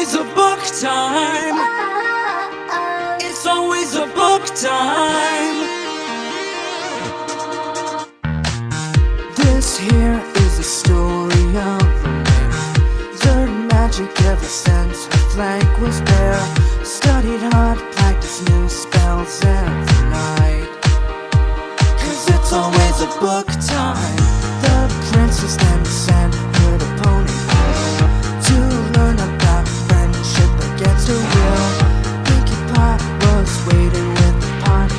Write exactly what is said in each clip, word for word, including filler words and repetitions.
always a book time. It's always a book time. This here is a story of a man. Learned magic ever since her flank was bare. Studied hard, practiced new spells every night. Cause it's always a book time. The princess then sent her to Pony to learn about friendship against her will. Pinkie Pie was waiting with the party.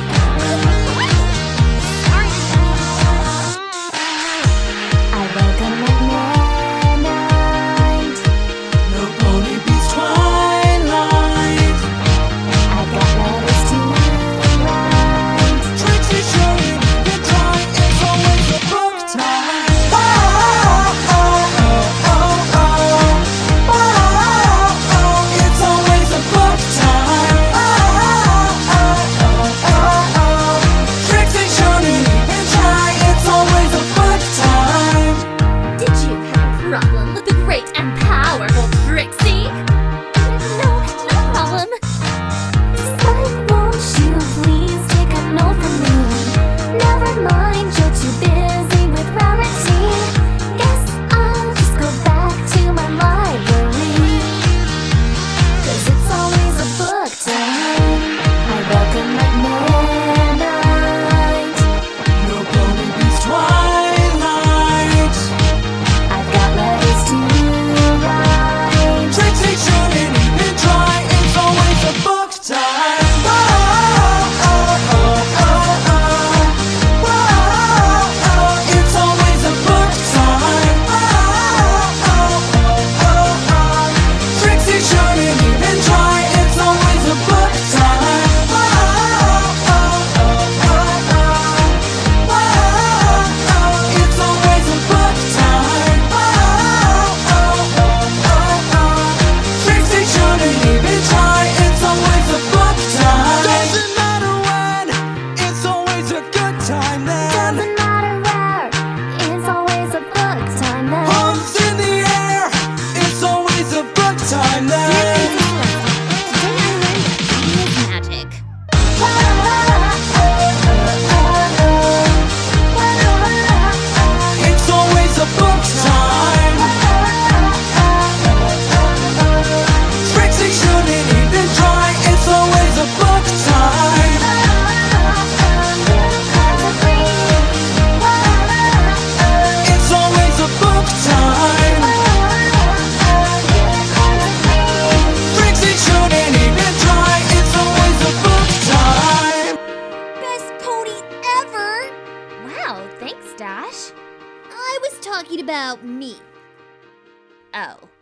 I welcome at midnight. No pony beats twilight. I got letters to write. Trixie showing the time. It's always a book time. Oh, oh, oh, oh, oh, oh, oh. It's always a book time. Oh, oh, oh, oh, oh. Trixie showing the time. It's always a book time. Did you have a problem with the great and powerful Trixie? No, no problem. Spike, won't you please take a note from me? Never mind, you're too busy with rarity. Guess I'll just go back to my library. Cause it's always a book time. I welcome at midnight. No pony beats twilight. I've got letters to write. Trixie shouldn't even try. It's always a book time. Oh, oh, oh, oh, oh, oh. Oh, oh, it's always a book time. Oh, oh, oh, oh, oh. Trixie shouldn't even try. It's always a book time. Oh, oh, oh, oh, oh. Oh, oh, it's always a book time. Oh, oh, oh, oh, oh. Trixie shouldn't even try. It's always a book time. Doesn't matter when. It's always a good time then. Doesn't matter where, it's always a book time then. Arms in the air. It's always a book time then. Today I learned that reading is magic. It's always a book time. Trixie shouldn't even try. It's always a book time. It's always a book time. Trixie shouldn't even try. It's always a book time. Best pony ever! Wow, thanks, Dash. I was talking about me. Oh.